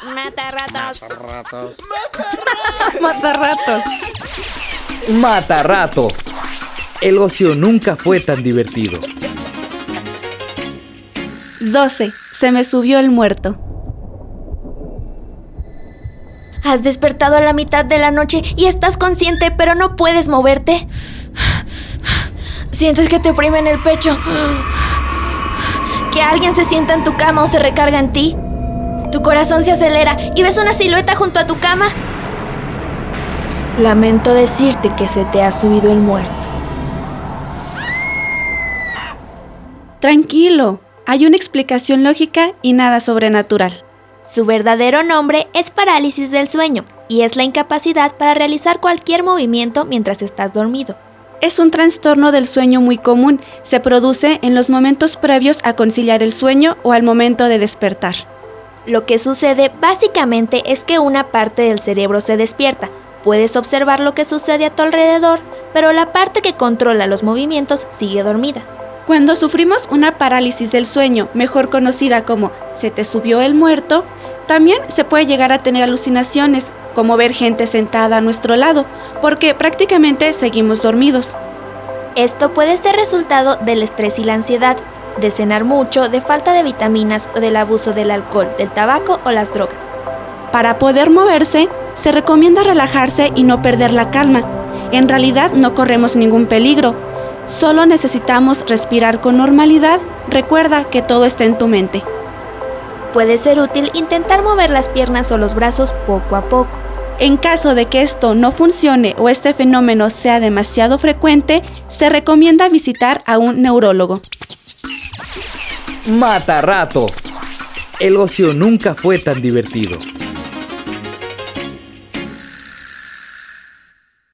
Mata ratos. Mata ratos. Mata ratos. El ocio nunca fue tan divertido. 12. Se me subió el muerto. Has despertado a la mitad de la noche y estás consciente, pero no puedes moverte. Sientes que te oprime en el pecho. Que alguien se sienta en tu cama o se recarga en ti. Tu corazón se acelera y ves una silueta junto a tu cama. Lamento decirte que se te ha subido el muerto. Tranquilo, hay una explicación lógica y nada sobrenatural. Su verdadero nombre es parálisis del sueño y es la incapacidad para realizar cualquier movimiento mientras estás dormido. Es un trastorno del sueño muy común. Se produce en los momentos previos a conciliar el sueño o al momento de despertar. Lo que sucede básicamente es que una parte del cerebro se despierta. Puedes observar lo que sucede a tu alrededor, pero la parte que controla los movimientos sigue dormida. Cuando sufrimos una parálisis del sueño, mejor conocida como se te subió el muerto, también se puede llegar a tener alucinaciones, como ver gente sentada a nuestro lado, porque prácticamente seguimos dormidos. Esto puede ser resultado del estrés y la ansiedad, de cenar mucho, de falta de vitaminas o del abuso del alcohol, del tabaco o las drogas. Para poder moverse, se recomienda relajarse y no perder la calma. En realidad no corremos ningún peligro. Solo necesitamos respirar con normalidad. Recuerda que todo está en tu mente. Puede ser útil intentar mover las piernas o los brazos poco a poco. En caso de que esto no funcione o este fenómeno sea demasiado frecuente, se recomienda visitar a un neurólogo. Mata ratos. El ocio nunca fue tan divertido.